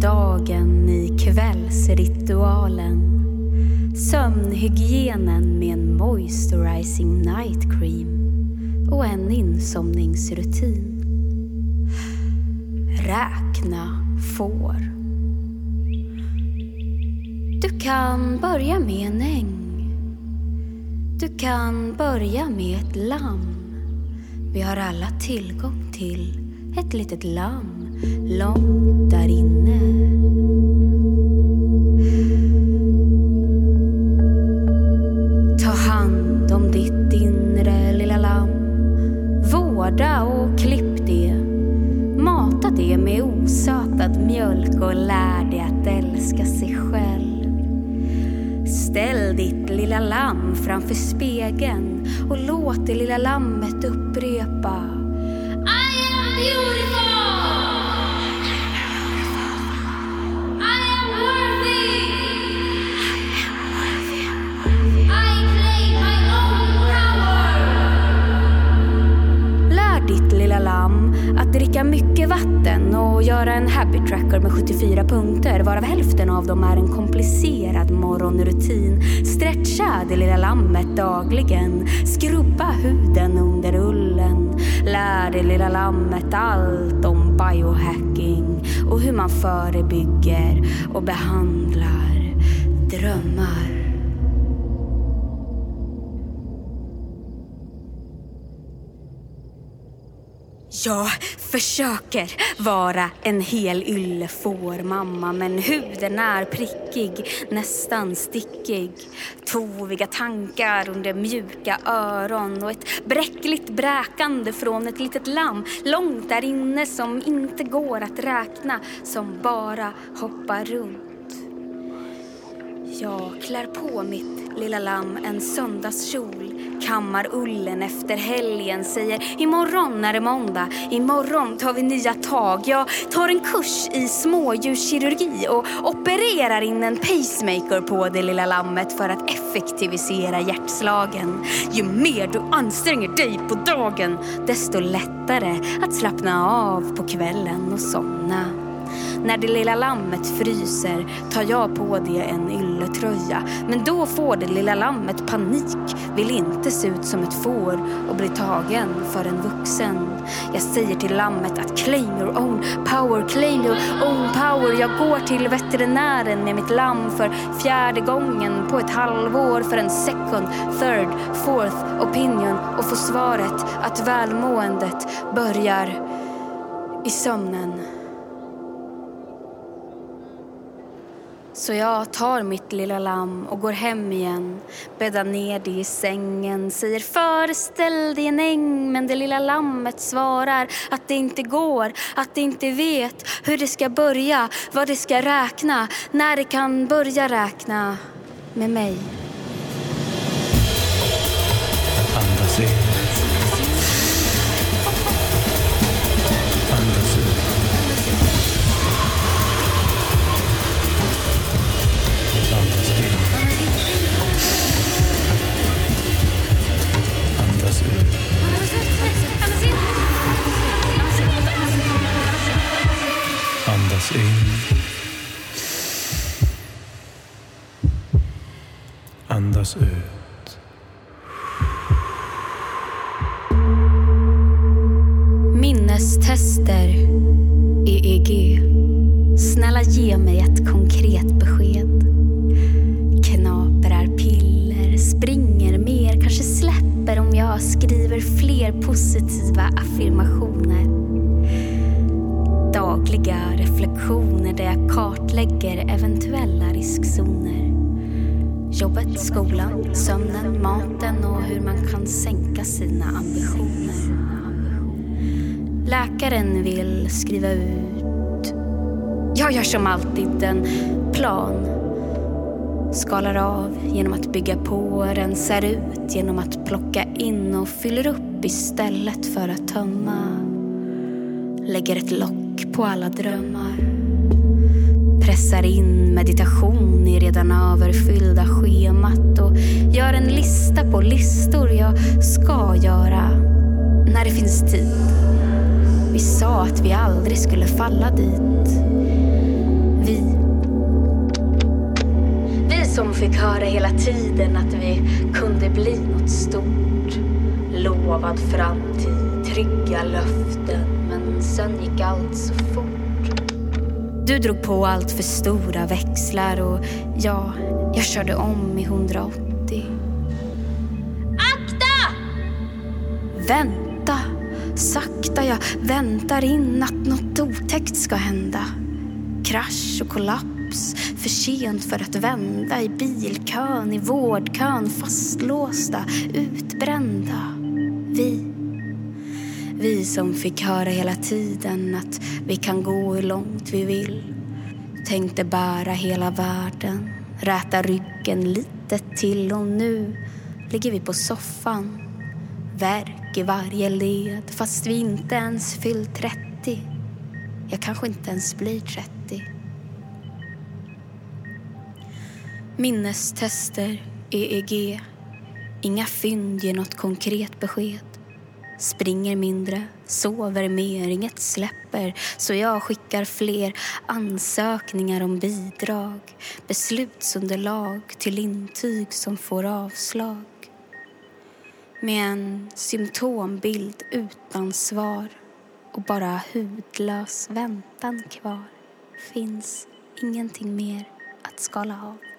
dagen i kvällsritualen. Sömnhygienen med en moisturizing night cream och en insomningsrutin. Räkna får. Du kan börja med en äng. Du kan börja med ett lamm. Vi har alla tillgång till ett litet lamm långt där inne. Ta hand om ditt inre lilla lamm. Vårda och klipp det. Mata det med osötad mjölk och lär det att älska sig själv. Ställ ditt lilla lamm framför spegeln och låt det lilla lammet upprepa: I am beautiful! I am worthy! I claim my own power! Lär ditt lilla lamm att dricka mycket vatten och göra en habit tracker med 74 punkter, varav hälften av dem är en komplicerad morgonrutin. Stretcha det lilla lammet dagligen. Skrubba huden under ullen. Lär det lilla lammet allt om biohacking och hur man förebygger och behandlar drömmar. Jag försöker vara en hel yllefår mamma, men huden är prickig, nästan stickig. Toviga tankar under mjuka öron och ett bräckligt bräkande från ett litet lamm långt där inne som inte går att räkna, som bara hoppar runt. Jag klär på mitt lilla lamm en söndagskjol, kammar ullen efter helgen, säger imorgon är det måndag, imorgon tar vi nya tag. Jag tar en kurs i smådjurskirurgi och opererar in en pacemaker på det lilla lammet för att effektivisera hjärtslagen. Ju mer du anstränger dig på dagen, desto lättare att slappna av på kvällen och somna. När det lilla lammet fryser tar jag på det en ylletröja. Men då får det lilla lammet panik, vill inte se ut som ett får och bli tagen för en vuxen. Jag säger till lammet att claim your own power, claim your own power. Jag går till veterinären med mitt lamm för 4:e gången på ett halvår för en second, third, fourth opinion och får svaret att välmåendet börjar i sömnen. Så jag tar mitt lilla lamm och går hem igen, bäddar ner det i sängen, säger föreställ dig en äng, men det lilla lammet svarar att det inte går, att det inte vet hur det ska börja, vad det ska räkna, när det kan börja räkna med mig. Andas in. Andas ut. Andas in. Andas ut. Andas in. Andas ut. Minnestester, EEG. Snälla ge mig ett konkret besked. Knaprar piller, springer mer, kanske släpper om jag skriver fler positiva affirmationer. Dagliga reflektioner där jag kartlägger eventuella riskzoner. Jobbet, skolan, sömnen, maten och hur man kan sänka sina ambitioner. Läkaren vill skriva ut. Jag gör som alltid en plan. Skalar av genom att bygga på, rensar ut genom att plocka in och fyller upp istället för att tömma. Lägger ett lock på alla drömmar. Pressar in meditation i redan överfyllda schemat och gör en lista på listor jag ska göra när det finns tid. Vi sa att vi aldrig skulle falla dit. Vi som fick höra hela tiden att vi kunde bli något stort. Lovad framtid, trygga löften, men sen gick allt så fort. Du drog på allt för stora växlar och jag körde om i 180. Akta! Vänta, sakta, jag väntar in att något otäckt ska hända. Krasch och kollaps, för sent för att vända. I bilkön, i vårdkön, fastlåsta, utbrända. Vi som fick höra hela tiden att vi kan gå hur långt vi vill. Tänkte bära hela världen, räta ryggen lite till. Och nu ligger vi på soffan, värk i varje led. Fast vi inte ens fyllt 30. Jag kanske inte ens blir 30. Minnestester, EEG. Inga fynd ger något konkret besked. Springer mindre, sover mer, inget släpper. Så jag skickar fler ansökningar om bidrag. Beslutsunderlag till intyg som får avslag. Med en symptombild utan svar. Och bara hudlös väntan kvar. Finns ingenting mer att skala av.